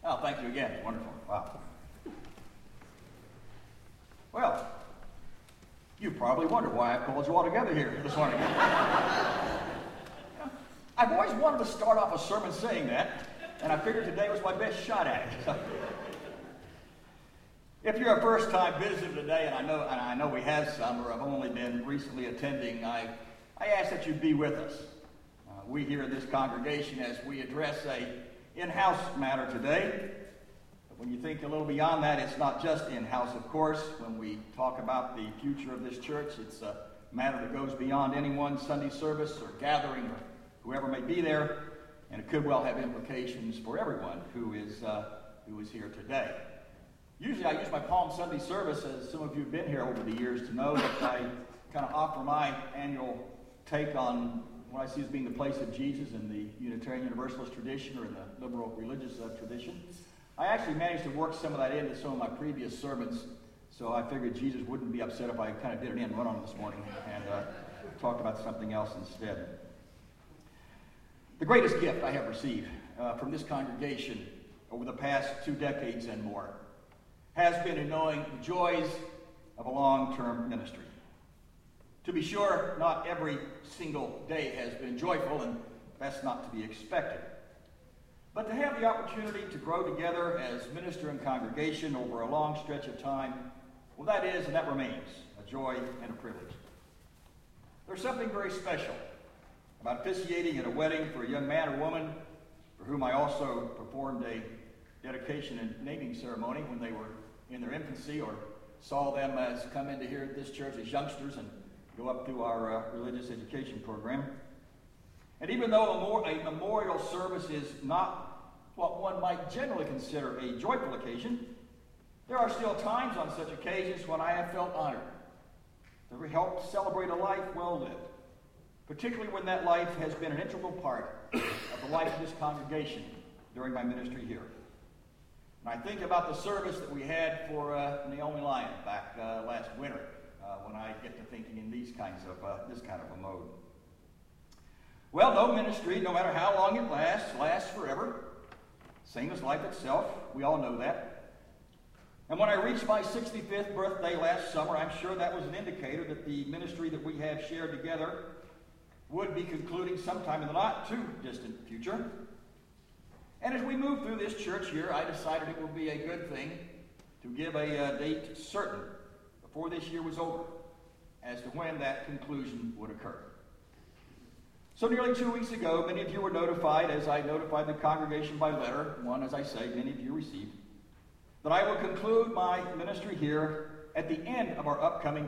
Oh, thank you again. Wonderful. Wow. Well, you probably wonder why I called you all together here this morning. I've always wanted to start off a sermon saying that, and I figured today was my best shot at it. If you're a first-time visitor today, and I know we have some, or have only been recently attending, I ask that you be with us. We here in this congregation, as we address a in-house matter today. But when you think a little beyond that, it's not just in-house, of course. When we talk about the future of this church, it's a matter that goes beyond any one Sunday service or gathering or whoever may be there, and it could well have implications for everyone who is here today. Usually I use my Palm Sunday service, as some of you have been here over the years to know, that I kind of offer my annual take on what I see as being the place of Jesus in the Unitarian Universalist tradition or in the liberal religious tradition. I actually managed to work some of that into some of my previous sermons, so I figured Jesus wouldn't be upset if I kind of did an end run on it this morning and talked about something else instead. The greatest gift I have received from this congregation over the past 2 decades and more has been in knowing the joys of a long-term ministry. To be sure, not every single day has been joyful, and that's not to be expected. But to have the opportunity to grow together as minister and congregation over a long stretch of time, well, that is and that remains a joy and a privilege. There's something very special about officiating at a wedding for a young man or woman for whom I also performed a dedication and naming ceremony when they were in their infancy, or saw them as come into here at this church as youngsters and go up through our religious education program. And even though a memorial service is not what one might generally consider a joyful occasion, there are still times on such occasions when I have felt honored to help celebrate a life well lived, particularly when that life has been an integral part of the life of this congregation during my ministry here. And I think about the service that we had for Naomi Lyon back last winter, when I get to thinking in this kind of a mode. Well, no ministry, no matter how long it lasts forever. Same as life itself. We all know that. And when I reached my 65th birthday last summer, I'm sure that was an indicator that the ministry that we have shared together would be concluding sometime in the not too distant future. And as we move through this church year, I decided it would be a good thing to give a date certain before this year was over as to when that conclusion would occur. So nearly 2 weeks ago, many of you were notified, as I notified the congregation by letter, one, as I say, many of you received, that I will conclude my ministry here at the end of our upcoming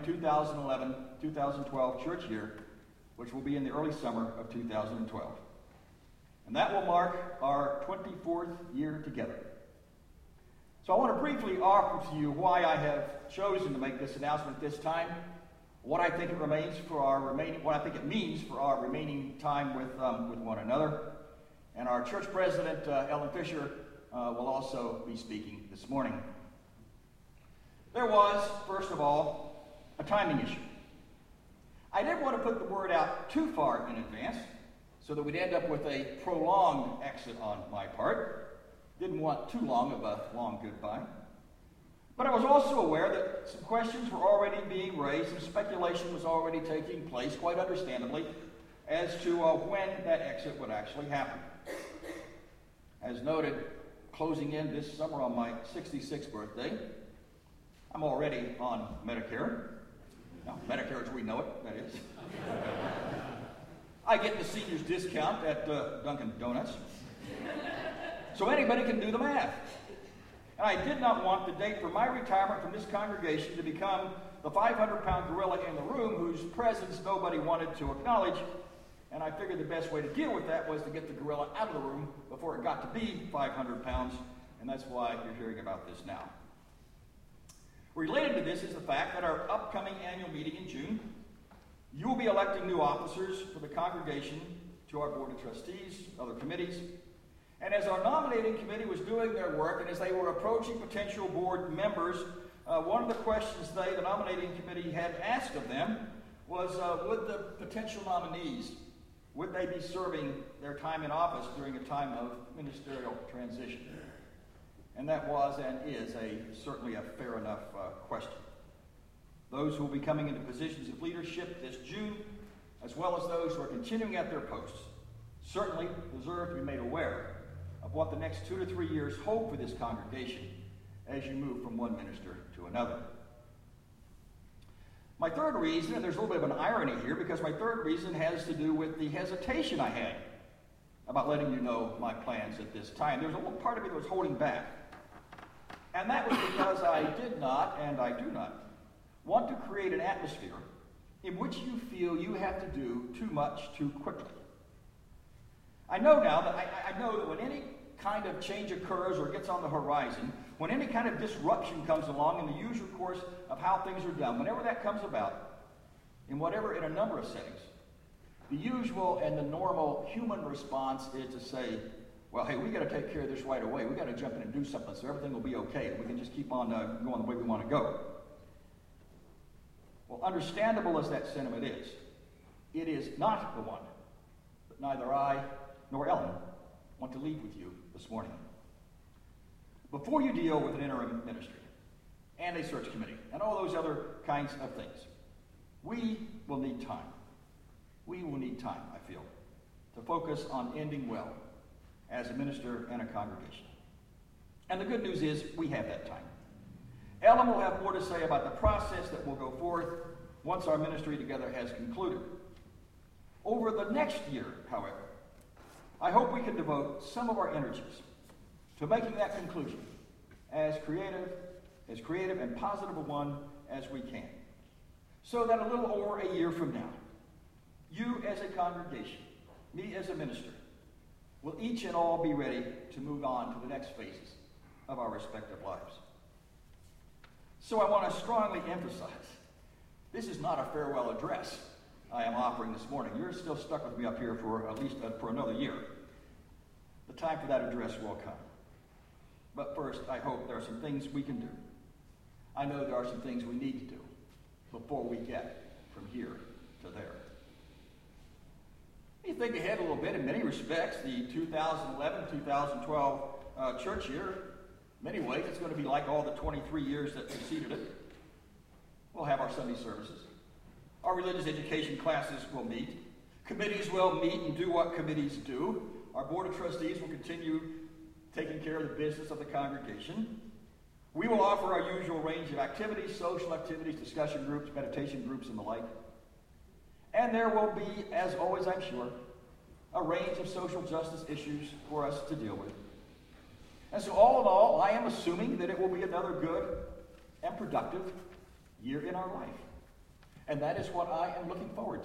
2011-2012 church year, which will be in the early summer of 2012. And that will mark our 24th year together. So I want to briefly offer to you why I have chosen to make this announcement this time, what I think it means for our remaining time with one another. And our church president, Ellen Fisher, will also be speaking this morning. There was, first of all, a timing issue. I didn't want to put the word out too far in advance so that we'd end up with a prolonged exit on my part. Didn't want too long of a long goodbye. But I was also aware that some questions were already being raised, some speculation was already taking place, quite understandably, as to when that exit would actually happen. As noted, closing in this summer on my 66th birthday, I'm already on Medicare. Now, Medicare as we know it, that is. I get the seniors discount at Dunkin' Donuts. So anybody can do the math. And I did not want the date for my retirement from this congregation to become the 500-pound gorilla in the room whose presence nobody wanted to acknowledge. And I figured the best way to deal with that was to get the gorilla out of the room before it got to be 500 pounds. And that's why you're hearing about this now. Related to this is the fact that our upcoming annual meeting in June, you will be electing new officers for the congregation to our board of trustees, other committees. And as our nominating committee was doing their work, and as they were approaching potential board members, one of the questions the nominating committee had asked of them was, would the potential nominees, would they be serving their time in office during a time of ministerial transition? And that was and is certainly a fair enough question. Those who will be coming into positions of leadership this June, as well as those who are continuing at their posts, certainly deserve to be made aware of what the next 2 to 3 years hold for this congregation as you move from one minister to another. My third reason, and there's a little bit of an irony here, because my third reason has to do with the hesitation I had about letting you know my plans at this time. There's a little part of me that was holding back. And that was because I did not, and I do not, want to create an atmosphere in which you feel you have to do too much too quickly. I know now that I know that when any kind of change occurs or gets on the horizon, when any kind of disruption comes along in the usual course of how things are done, whenever that comes about, in a number of settings, the usual and the normal human response is to say, well, hey, we got to take care of this right away. We got to jump in and do something so everything will be okay. We can just keep on going the way we want to go. Well, understandable as that sentiment is, it is not the one that neither I nor Ellen want to leave with you this morning. Before you deal with an interim ministry and a search committee and all those other kinds of things, we will need time. We will need time, I feel, to focus on ending well as a minister and a congregation. And the good news is we have that time. Ellen will have more to say about the process that will go forth once our ministry together has concluded. Over the next year, however, I hope we can devote some of our energies to making that conclusion as creative and positive a one as we can. So that a little over a year from now, you as a congregation, me as a minister, will each and all be ready to move on to the next phases of our respective lives. So I want to strongly emphasize, this is not a farewell address I am offering this morning. You're still stuck with me up here for at least for another year. The time for that address will come. But first, I hope there are some things we can do. I know there are some things we need to do before we get from here to there. You think ahead a little bit, in many respects, the 2011-2012 church year, in many ways, it's going to be like all the 23 years that preceded it. We'll have our Sunday services. Our religious education classes will meet. Committees will meet and do what committees do. Our board of trustees will continue taking care of the business of the congregation. We will offer our usual range of activities, social activities, discussion groups, meditation groups, and the like. And there will be, as always I'm sure, a range of social justice issues for us to deal with. And so all in all, I am assuming that it will be another good and productive year in our life. And that is what I am looking forward to.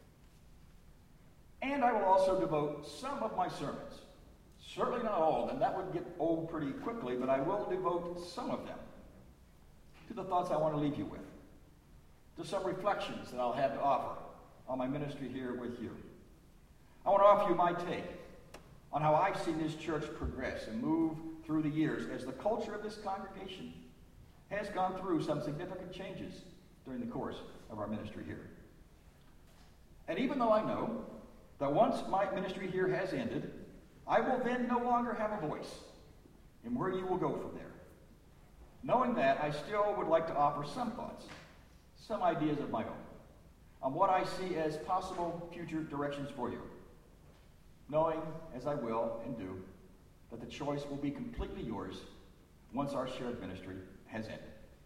And I will also devote some of my sermons, certainly not all of them, that would get old pretty quickly, but I will devote some of them to the thoughts I want to leave you with, to some reflections that I'll have to offer on my ministry here with you. I want to offer you my take on how I've seen this church progress and move through the years as the culture of this congregation has gone through some significant changes during the course of our ministry here. And even though I know that once my ministry here has ended, I will then no longer have a voice in where you will go from there. Knowing that, I still would like to offer some thoughts, some ideas of my own, on what I see as possible future directions for you, knowing, as I will and do, that the choice will be completely yours once our shared ministry has ended.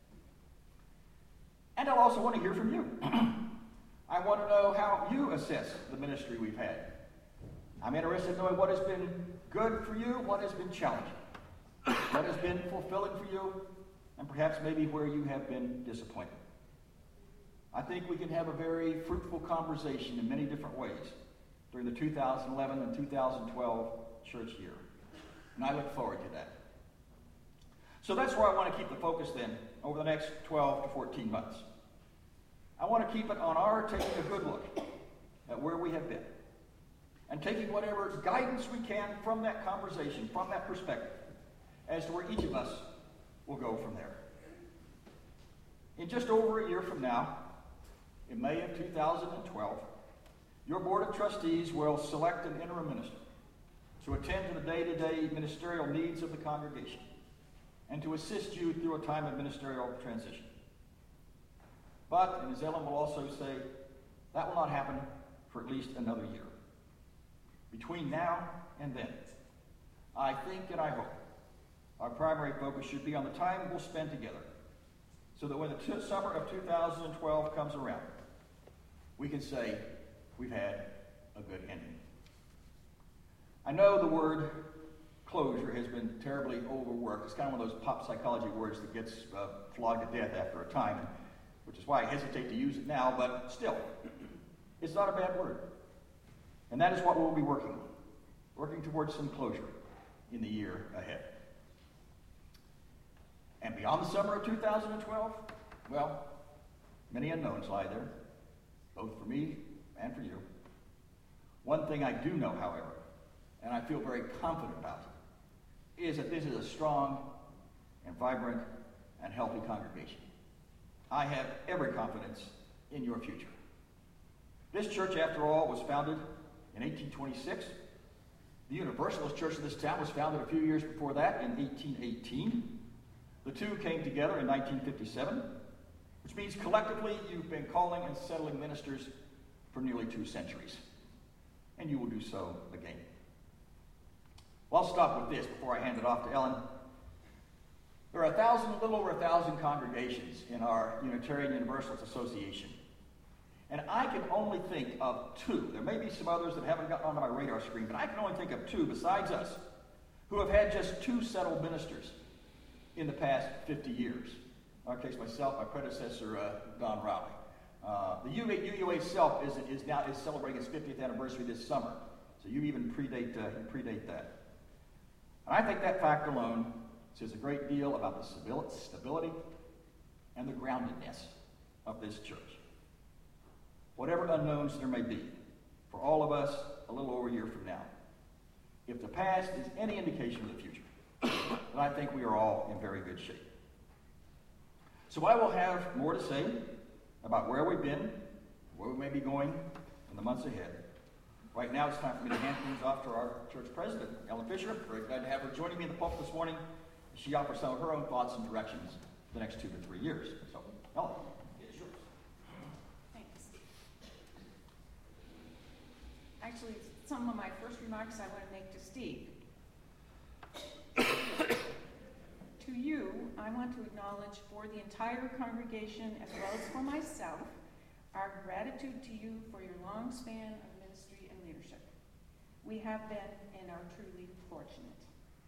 And I'll also want to hear from you. I want to know how you assess the ministry we've had. I'm interested in knowing what has been good for you, what has been challenging, what has been fulfilling for you, and perhaps maybe where you have been disappointed. I think we can have a very fruitful conversation in many different ways during the 2011 and 2012 church year. And I look forward to that. So that's where I want to keep the focus then over the next 12 to 14 months. I want to keep it on our taking a good look at where we have been and taking whatever guidance we can from that conversation, from that perspective, as to where each of us will go from there. In just over a year from now, in May of 2012, your Board of Trustees will select an interim minister to attend to the day-to-day ministerial needs of the congregation and to assist you through a time of ministerial transition. But, and as Ellen will also say, that will not happen for at least another year. Between now and then, I think and I hope our primary focus should be on the time we'll spend together, so that when the summer of 2012 comes around, we can say we've had a good ending. I know the word closure has been terribly overworked. It's kind of one of those pop psychology words that gets flogged to death after a time, which is why I hesitate to use it now, but still, it's not a bad word. And that is what we'll be working towards some closure in the year ahead. And beyond the summer of 2012, well, many unknowns lie there, both for me and for you. One thing I do know, however, and I feel very confident about, is that this is a strong and vibrant and healthy congregation. I have every confidence in your future. This church, after all, was founded in 1826. The Universalist Church of this town was founded a few years before that in 1818. The two came together in 1957, which means collectively you've been calling and settling ministers for nearly 2 centuries. And you will do so again. Well, I'll stop with this before I hand it off to Ellen. There are a little over 1,000 congregations in our Unitarian Universalist Association. And I can only think of 2. There may be some others that haven't gotten onto my radar screen, but I can only think of 2 besides us who have had just 2 settled ministers in the past 50 years. In our case, myself, my predecessor, Don Rowley. The UUA itself is celebrating its 50th anniversary this summer, so you even predate that. And I think that fact alone says a great deal about the stability and the groundedness of this church. Whatever unknowns there may be, for all of us a little over a year from now, if the past is any indication of the future, then I think we are all in very good shape. So I will have more to say about where we've been, where we may be going in the months ahead. Right now it's time for me to hand things off to our church president, Ellen Fisher. Very glad to have her joining me in the pulpit this morning. She offers some of her own thoughts and directions for the next 2 to 3 years. So, Ellen, it is yours. Thanks. Actually, some of my first remarks I want to make to Steve. To you, I want to acknowledge for the entire congregation as well as for myself our gratitude to you for your long span of ministry and leadership. We have been and are truly fortunate.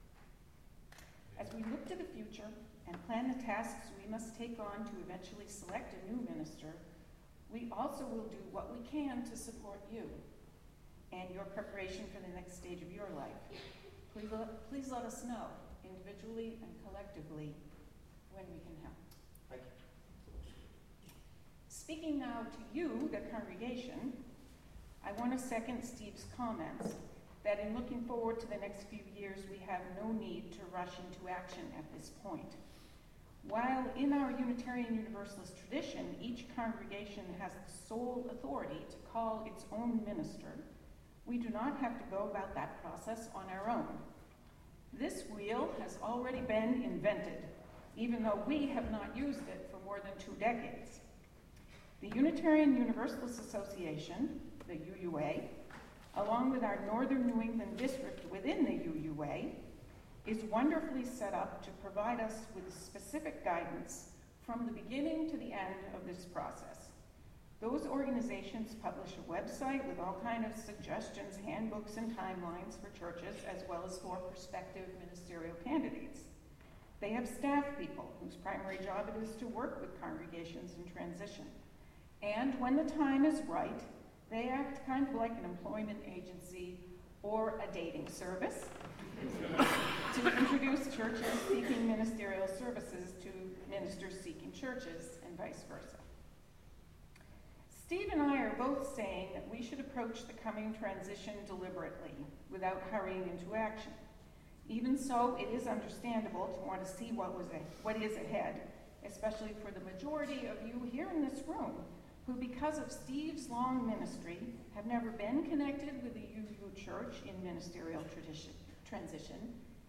As we look to the future and plan the tasks we must take on to eventually select a new minister, we also will do what we can to support you and your preparation for the next stage of your life. Please let us know, individually and collectively, when we can help. Thank you. Speaking now to you, the congregation, I want to second Steve's comments that in looking forward to the next few years, we have no need to rush into action at this point. While in our Unitarian Universalist tradition, each congregation has the sole authority to call its own minister, we do not have to go about that process on our own. This wheel has already been invented, even though we have not used it for more than 2 decades. The Unitarian Universalist Association, the UUA, along with our Northern New England district within the UUA, is wonderfully set up to provide us with specific guidance from the beginning to the end of this process. Those organizations publish a website with all kinds of suggestions, handbooks, and timelines for churches, as well as for prospective ministerial candidates. They have staff people whose primary job it is to work with congregations in transition. And when the time is right, they act kind of like an employment agency or a dating service to introduce churches seeking ministerial services to ministers seeking churches, and vice versa. Steve and I are both saying that we should approach the coming transition deliberately, without hurrying into action. Even so, it is understandable to want to see what is ahead, especially for the majority of you here in this room, who, because of Steve's long ministry, have never been connected with the UU Church in ministerial transition,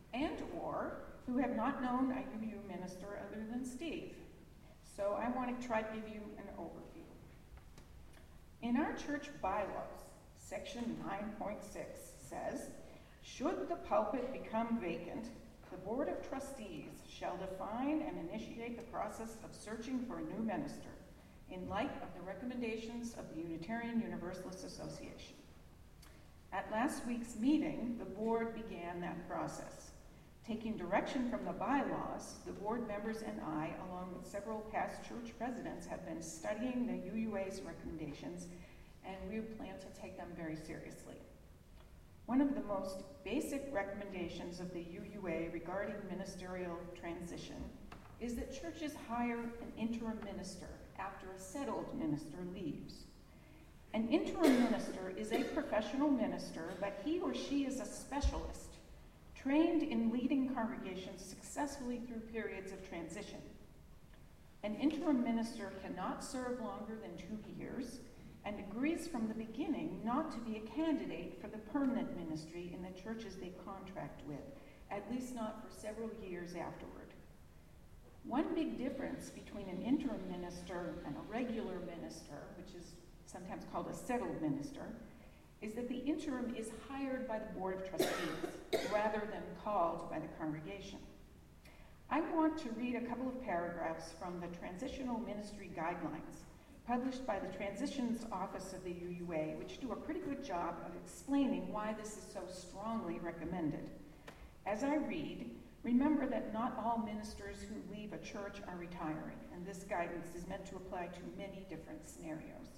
and/or who have not known a UU minister other than Steve. So I want to try to give you an overview. In our church bylaws, section 9.6 says, should the pulpit become vacant, the Board of Trustees shall define and initiate the process of searching for a new minister in light of the recommendations of the Unitarian Universalist Association. At last week's meeting, the board began that process. Taking direction from the bylaws, the board members and I, along with several past church presidents, have been studying the UUA's recommendations, and we plan to take them very seriously. One of the most basic recommendations of the UUA regarding ministerial transition is that churches hire an interim minister after a settled minister leaves. An interim minister is a professional minister, but he or she is a specialist, trained in leading congregations successfully through periods of transition. An interim minister cannot serve longer than 2 years and agrees from the beginning not to be a candidate for the permanent ministry in the churches they contract with, at least not for several years afterward. One big difference between an interim minister and a regular minister, which is sometimes called a settled minister, is that the interim is hired by the Board of Trustees rather than called by the congregation. I want to read a couple of paragraphs from the Transitional Ministry Guidelines published by the Transitions Office of the UUA, which do a pretty good job of explaining why this is so strongly recommended. As I read, remember that not all ministers who leave a church are retiring, and this guidance is meant to apply to many different scenarios.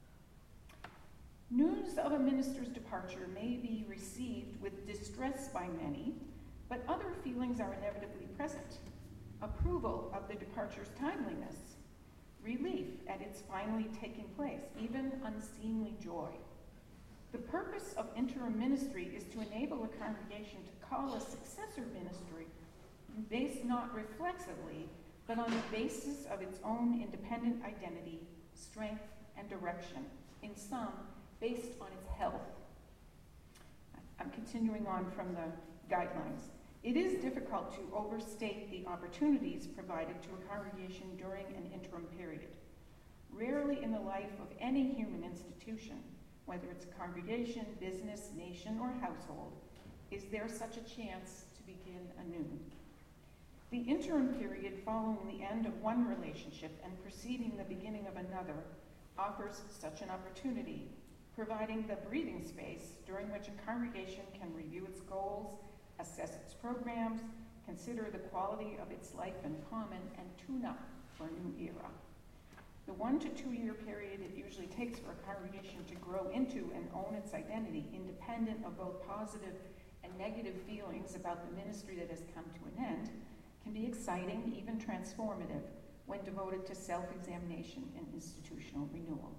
News of a minister's departure may be received with distress by many, but other feelings are inevitably present. Approval of the departure's timeliness, relief at its finally taking place, even unseemly joy. The purpose of interim ministry is to enable a congregation to call a successor ministry based not reflexively, but on the basis of its own independent identity, strength, and direction. In sum, based on its health. I'm continuing on from the guidelines. It is difficult to overstate the opportunities provided to a congregation during an interim period. Rarely in the life of any human institution, whether it's a congregation, business, nation, or household, is there such a chance to begin anew. The interim period following the end of one relationship and preceding the beginning of another offers such an opportunity, providing the breathing space during which a congregation can review its goals, assess its programs, consider the quality of its life in common, and tune up for a new era. The 1 to 2 year period it usually takes for a congregation to grow into and own its identity, independent of both positive and negative feelings about the ministry that has come to an end, can be exciting, even transformative, when devoted to self-examination and institutional renewal.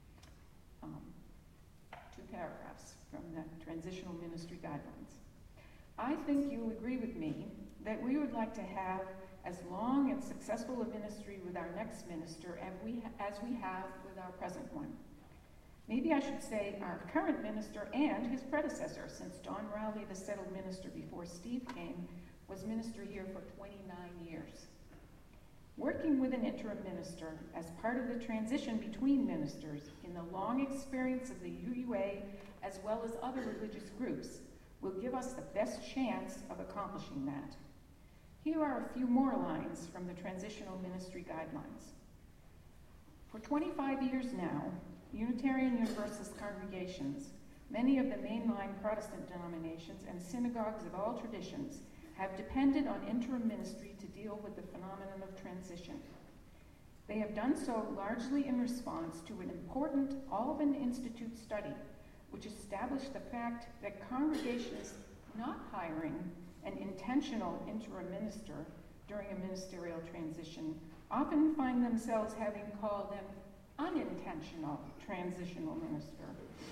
2 paragraphs from the Transitional Ministry Guidelines. I think you'll agree with me that we would like to have as long and successful a ministry with our next minister as we have with our present one. Maybe I should say our current minister and his predecessor, since John Rowley, the settled minister before Steve came, was minister here for 29 years. Working with an interim minister as part of the transition between ministers in the long experience of the UUA as well as other religious groups will give us the best chance of accomplishing that. Here are a few more lines from the Transitional Ministry Guidelines. For 25 years now, Unitarian Universalist congregations, many of the mainline Protestant denominations, and synagogues of all traditions have depended on interim ministry to deal with the phenomenon of transition. They have done so largely in response to an important Alban Institute study, which established the fact that congregations not hiring an intentional interim minister during a ministerial transition often find themselves having called an unintentional transitional minister.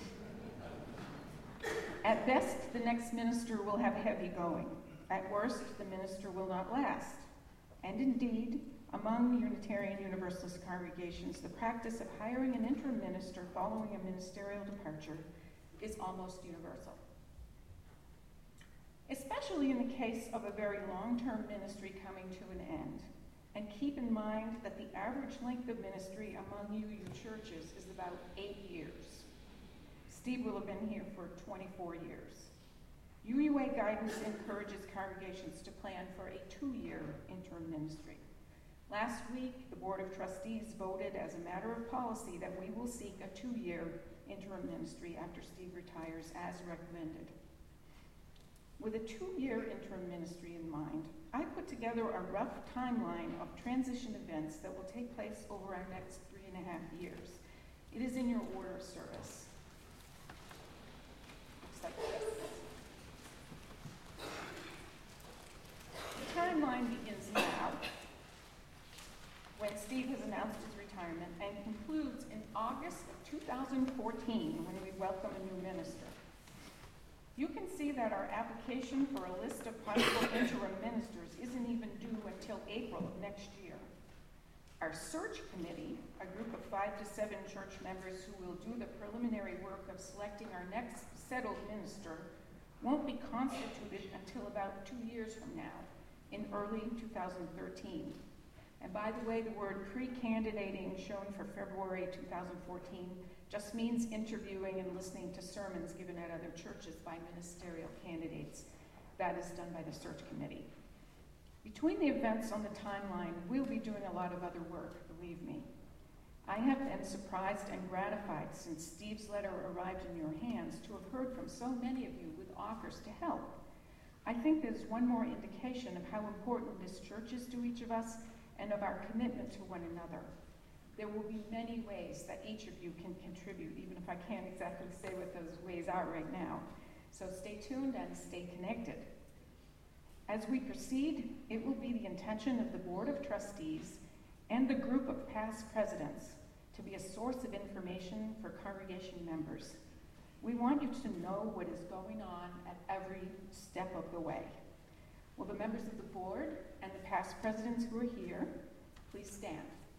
At best, the next minister will have heavy going. At worst, the minister will not last. And indeed, among Unitarian Universalist congregations, the practice of hiring an interim minister following a ministerial departure is almost universal. especially in the case of a very long-term ministry coming to an end. And keep in mind that the average length of ministry among UU churches is about 8 years. Steve will have been here for 24 years. UUA guidance encourages congregations to plan for a 2-year interim ministry. Last week, the Board of Trustees voted as a matter of policy that we will seek a 2-year interim ministry after Steve retires as recommended. With a 2-year interim ministry in mind, I put together a rough timeline of transition events that will take place over our next 3.5 years. It is in your order of service. Looks like this. The timeline begins now, when Steve has announced his retirement, and concludes in August of 2014, when we welcome a new minister. You can see that our application for a list of possible interim ministers isn't even due until April of next year. Our search committee, a group of 5 to 7 church members who will do the preliminary work of selecting our next settled minister, won't be constituted until about 2 years from now, in early 2013. And by the way, the word pre-candidating shown for February 2014 just means interviewing and listening to sermons given at other churches by ministerial candidates. That is done by the search committee. Between the events on the timeline, we'll be doing a lot of other work, believe me. I have been surprised and gratified since Steve's letter arrived in your hands to have heard from so many of you with offers to help. I think there's one more indication of how important this church is to each of us and of our commitment to one another. There will be many ways that each of you can contribute, even if I can't exactly say what those ways are right now. So stay tuned and stay connected. As we proceed, it will be the intention of the Board of Trustees and the group of past presidents to be a source of information for congregation members. We want you to know what is going on at every step of the way. Will the members of the board and the past presidents who are here please stand?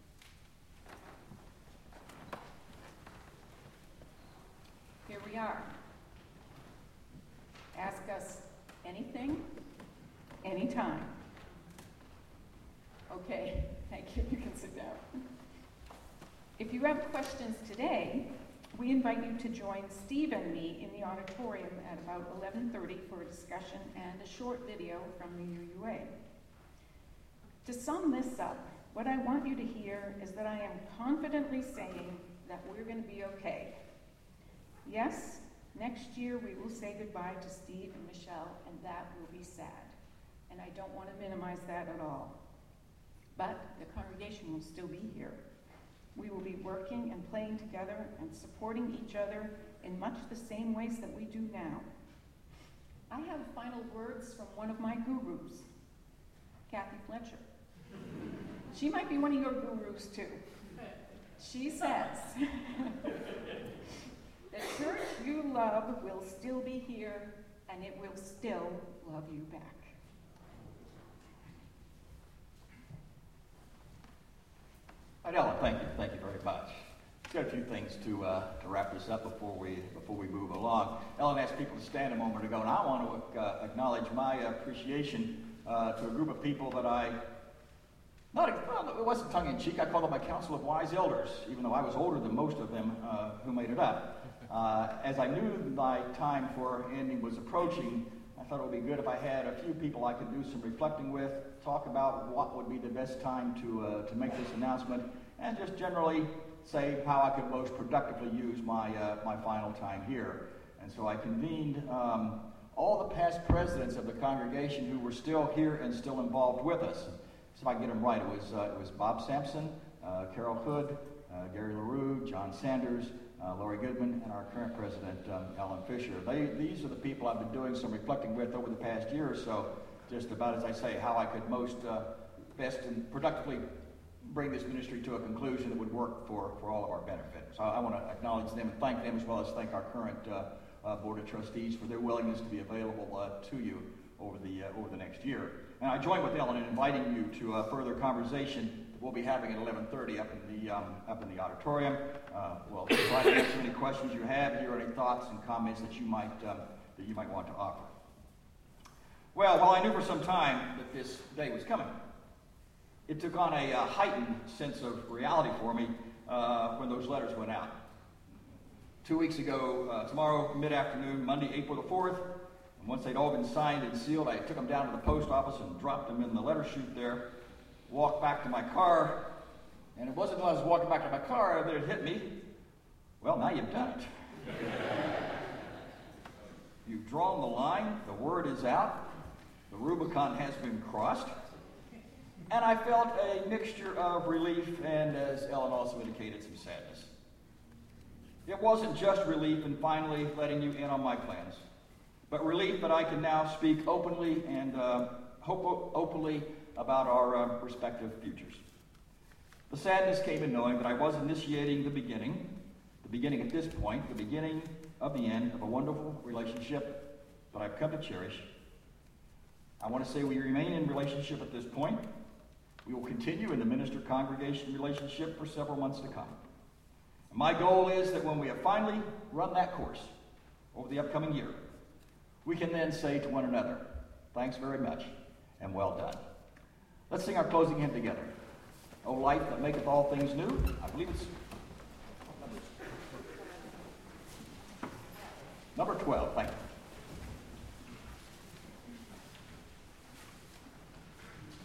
Here we are. Ask us anything, anytime. Okay, thank you. You can sit down. If you have questions today, we invite you to join Steve and me in the auditorium at about 11:30 for a discussion and a short video from the UUA. To sum this up, what I want you to hear is that I am confidently saying that we're going to be okay. Yes, next year we will say goodbye to Steve and Michelle, and that will be sad. And I don't want to minimize that at all. But the congregation will still be here. We will be working and playing together and supporting each other in much the same ways that we do now. I have final words from one of my gurus, Kathy Fletcher. She might be one of your gurus too. She says, the church you love will still be here and it will still love you back. Ellen, thank you very much. I've got a few things to wrap this up before we move along. Ellen asked people to stand a moment ago, and I want to acknowledge my appreciation to a group of people that it wasn't tongue-in-cheek, I call them my council of wise elders, even though I was older than most of them who made it up. As I knew my time for ending was approaching, I thought it would be good if I had a few people I could do some reflecting with, talk about what would be the best time to make this announcement, and just generally say how I could most productively use my final time here. And so I convened all the past presidents of the congregation who were still here and still involved with us. So if I can get them right, it was Bob Sampson, Carol Hood, Gary LaRue, John Sanders, Laurie Goodman, and our current president, Ellen Fisher. These are the people I've been doing some reflecting with over the past year or so, just about, as I say, how I could most best and productively bring this ministry to a conclusion that would work for all of our benefit. So I want to acknowledge them and thank them, as well as thank our current Board of Trustees for their willingness to be available to you over the next year. And I join with Ellen in inviting you to a further conversation that we'll be having at 11:30 up in the auditorium. We'll try to answer any questions you have, hear any thoughts and comments that you might want to offer. Well, while I knew for some time that this day was coming, it took on a heightened sense of reality for me when those letters went out. 2 weeks ago, tomorrow, mid-afternoon, Monday, April the 4th, and once they'd all been signed and sealed, I took them down to the post office and dropped them in the letter chute there, walked back to my car, and it wasn't until I was walking back to my car that it hit me, well, now you've done it. You've drawn the line, the word is out, the Rubicon has been crossed, and I felt a mixture of relief and, as Ellen also indicated, some sadness. It wasn't just relief in finally letting you in on my plans, but relief that I can now speak openly and openly about our respective futures. The sadness came in knowing that I was initiating the beginning at this point, the beginning of the end of a wonderful relationship that I've come to cherish. I want to say we remain in relationship at this point. We will continue in the minister-congregation relationship for several months to come. And my goal is that when we have finally run that course over the upcoming year, we can then say to one another, thanks very much and well done. Let's sing our closing hymn together. O light that maketh all things new. I believe it's number 12. Thank you.